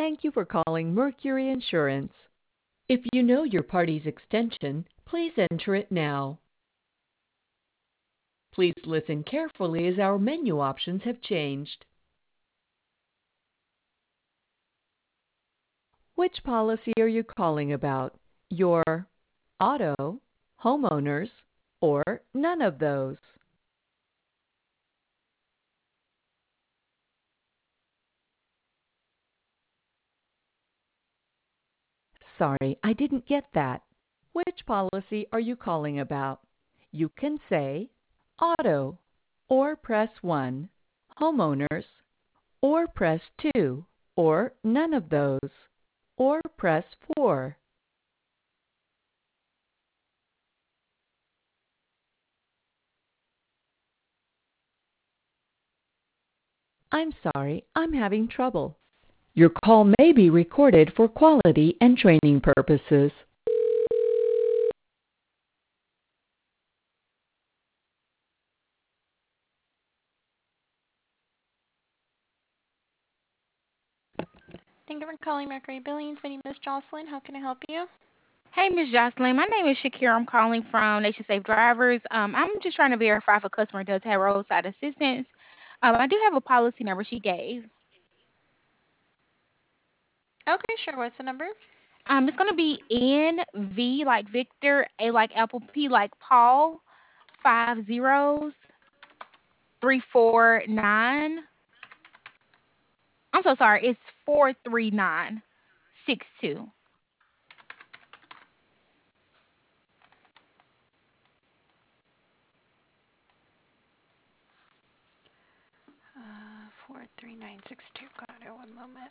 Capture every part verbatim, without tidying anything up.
Thank you for calling Mercury Insurance. If you know your party's extension, please enter it now. Please listen carefully as our menu options have changed. Which policy are you calling about? Your auto, homeowners, or none of those? Sorry, I didn't get that. Which policy are you calling about? You can say auto, or press one, homeowners, or press two, or none of those, or press four. I'm sorry, I'm having trouble. Your call may be recorded for quality and training purposes. Thank you for calling Mercury Billings. My name is Jocelyn. How can I help you? Hey, Miss Jocelyn. My name is Shakira. I'm calling from Nation Safe Drivers. Um, I'm just trying to verify if a customer does have roadside assistance. Um, I do have a policy number she gave. Okay, sure. What's the number? Um, it's going to be N V like Victor, A like Apple, P like Paul, five zeros, three four nine. I'm so sorry. It's four three nine six two. Uh, four three nine six two. Got it. One moment.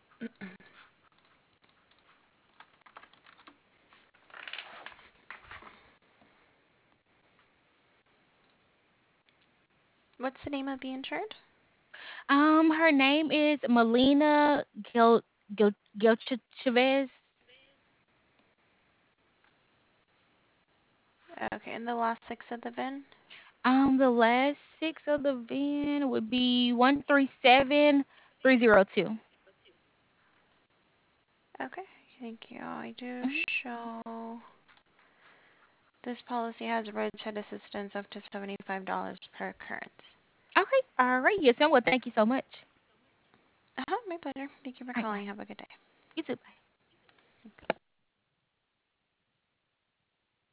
What's the name of the insured? Um, her name is Melina Gil Gil Gilchavez. Okay, and the last six of the V I N? Um, the last six of the V I N would be one three seven three zero two. Okay, thank you. I do Mm-hmm. show this policy has roadside assistance up to seventy-five dollars per occurrence. Okay, all right. Yes, ma'am. Well, thank you so much. Uh-huh, my pleasure. Thank you for All right, bye. calling. Have a good day. You too. Bye.